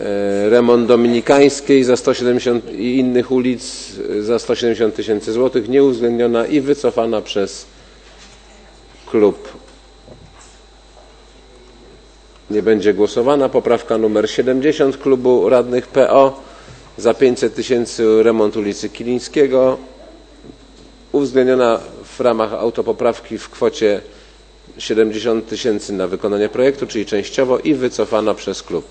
remont Dominikańskiej za 170 i innych ulic za 170 000 złotych, nieuwzględniona i wycofana przez klub. Nie będzie głosowana. Poprawka numer 70 klubu radnych PO za 500 000 remont ulicy Kilińskiego, uwzględniona w ramach autopoprawki w kwocie 70 000 na wykonanie projektu, czyli częściowo, i wycofana przez klub.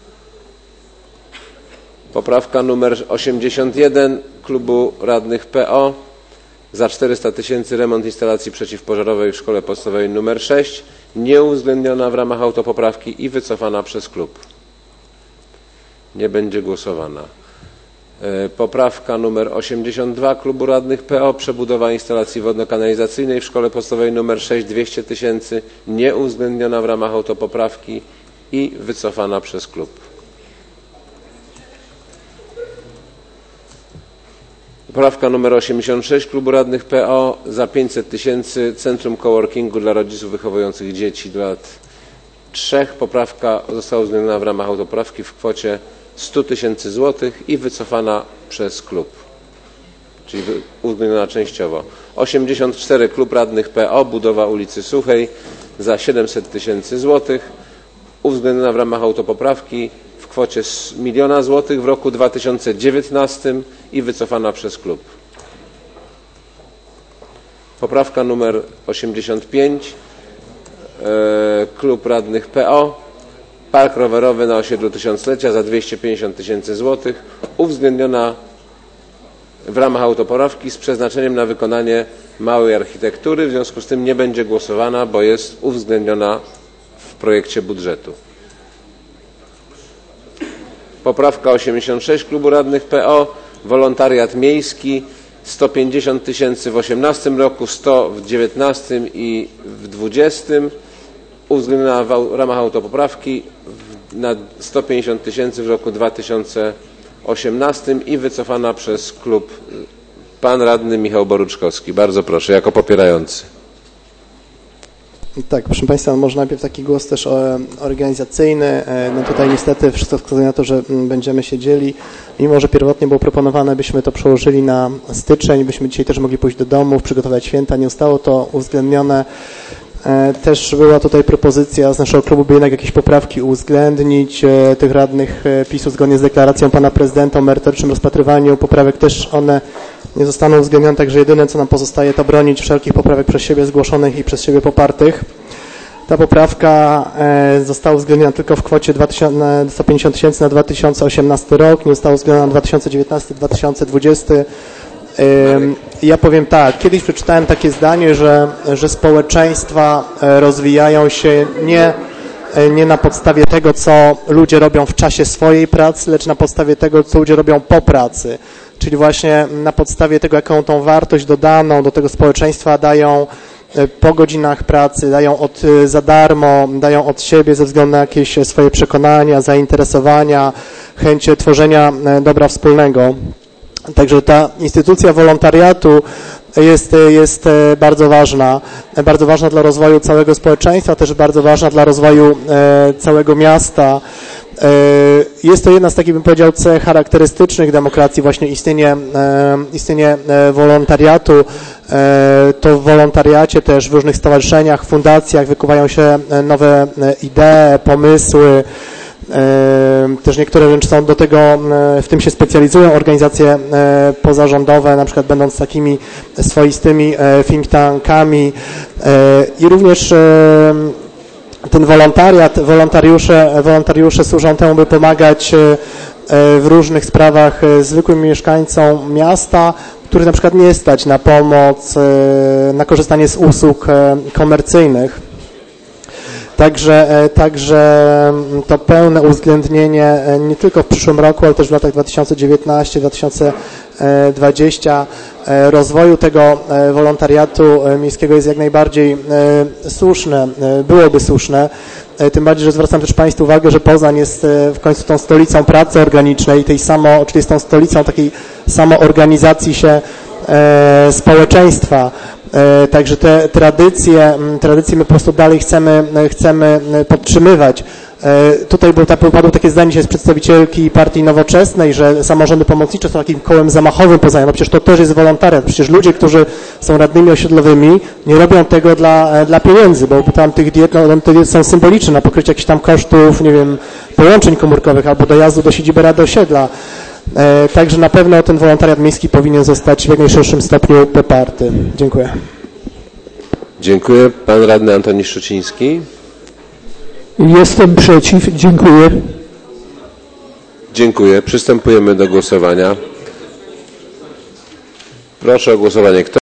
Poprawka numer 81 klubu radnych PO za 400 000 remont instalacji przeciwpożarowej w szkole podstawowej numer 6, nieuwzględniona w ramach autopoprawki i wycofana przez klub. Nie będzie głosowana. Poprawka numer 82 klubu radnych PO, przebudowa instalacji wodno-kanalizacyjnej w szkole podstawowej numer 6, 200 000, nieuwzględniona w ramach autopoprawki i wycofana przez klub. Poprawka numer 86 klubu radnych PO za 500 000 Centrum Coworkingu dla rodziców wychowujących dzieci do lat 3. Poprawka została uwzględniona w ramach autopoprawki w kwocie 100 000 złotych i wycofana przez klub, czyli uwzględniona częściowo. 84 klub radnych PO, budowa ulicy Suchej za 700 000 złotych, uwzględniona w ramach autopoprawki w kwocie 1 000 000 złotych w roku 2019 i wycofana przez klub. Poprawka numer 85 klub radnych PO, park rowerowy na osiedlu Tysiąclecia za 250 000 złotych, uwzględniona w ramach autopoprawki z przeznaczeniem na wykonanie małej architektury, w związku z tym nie będzie głosowana, bo jest uwzględniona w projekcie budżetu. Poprawka 86 klubu radnych PO, wolontariat miejski, 150 000 w 2018 roku, 100 w 2019 i w 2020, uwzględniona w ramach autopoprawki na 150 000 w roku 2018 i wycofana przez klub. Pan radny Michał Boruczkowski. Bardzo proszę, jako popierający. Tak, proszę Państwa, może najpierw taki głos też organizacyjny. No tutaj niestety wszystko wskazuje na to, że będziemy się dzieli. Mimo że pierwotnie było proponowane, byśmy to przełożyli na styczeń, byśmy dzisiaj też mogli pójść do domów, przygotować święta. Nie zostało to uwzględnione. Też była tutaj propozycja z naszego klubu, by jednak jakieś poprawki uwzględnić tych radnych PiS-u zgodnie z deklaracją pana prezydenta o merytorycznym rozpatrywaniu poprawek. Też one nie zostaną uwzględnione, także jedyne co nam pozostaje to bronić wszelkich poprawek przez siebie zgłoszonych i przez siebie popartych. Ta poprawka została uwzględniona tylko w kwocie 150 000 na 2018 rok, nie została uwzględniona na 2019-2020. Ja powiem tak, kiedyś przeczytałem takie zdanie, że społeczeństwa rozwijają się nie na podstawie tego, co ludzie robią w czasie swojej pracy, lecz na podstawie tego, co ludzie robią po pracy. Czyli właśnie na podstawie tego, jaką tą wartość dodaną do tego społeczeństwa dają po godzinach pracy, dają za darmo, dają od siebie ze względu na jakieś swoje przekonania, zainteresowania, chęć tworzenia dobra wspólnego. Także ta instytucja wolontariatu jest bardzo ważna dla rozwoju całego społeczeństwa, też bardzo ważna dla rozwoju całego miasta. Jest to jedna z takich, bym powiedział, cech charakterystycznych demokracji, właśnie istnienie wolontariatu. To w wolontariacie też w różnych stowarzyszeniach, fundacjach wykuwają się nowe idee, pomysły. Też niektóre wręcz są do tego, w tym się specjalizują organizacje pozarządowe, na przykład będąc takimi swoistymi think tankami i również ten wolontariusze służą temu, by pomagać w różnych sprawach zwykłym mieszkańcom miasta, których na przykład nie stać na pomoc, na korzystanie z usług komercyjnych. Także to pełne uwzględnienie nie tylko w przyszłym roku, ale też w latach 2019-2020 rozwoju tego wolontariatu miejskiego jest jak najbardziej słuszne, byłoby słuszne. Tym bardziej, że zwracam też Państwu uwagę, że Poznań jest w końcu tą stolicą pracy organicznej, czyli jest tą stolicą takiej samoorganizacji się społeczeństwa. Także te tradycje my po prostu dalej chcemy podtrzymywać. Tutaj padło takie zdanie dzisiaj z przedstawicielki partii Nowoczesnej, że samorządy pomocnicze są takim kołem zamachowym poza. No przecież to też jest wolontariat. Przecież ludzie, którzy są radnymi osiedlowymi, nie robią tego dla pieniędzy, bo tam tych diet, te diety są symboliczne na pokrycie jakichś tam kosztów, nie wiem, połączeń komórkowych albo dojazdu do siedziby rady osiedla. Także na pewno ten wolontariat miejski powinien zostać w jak najszerszym stopniu poparty. Dziękuję. Dziękuję. Pan radny Antoni Szczuciński. Jestem przeciw. Dziękuję. Dziękuję. Przystępujemy do głosowania. Proszę o głosowanie. Kto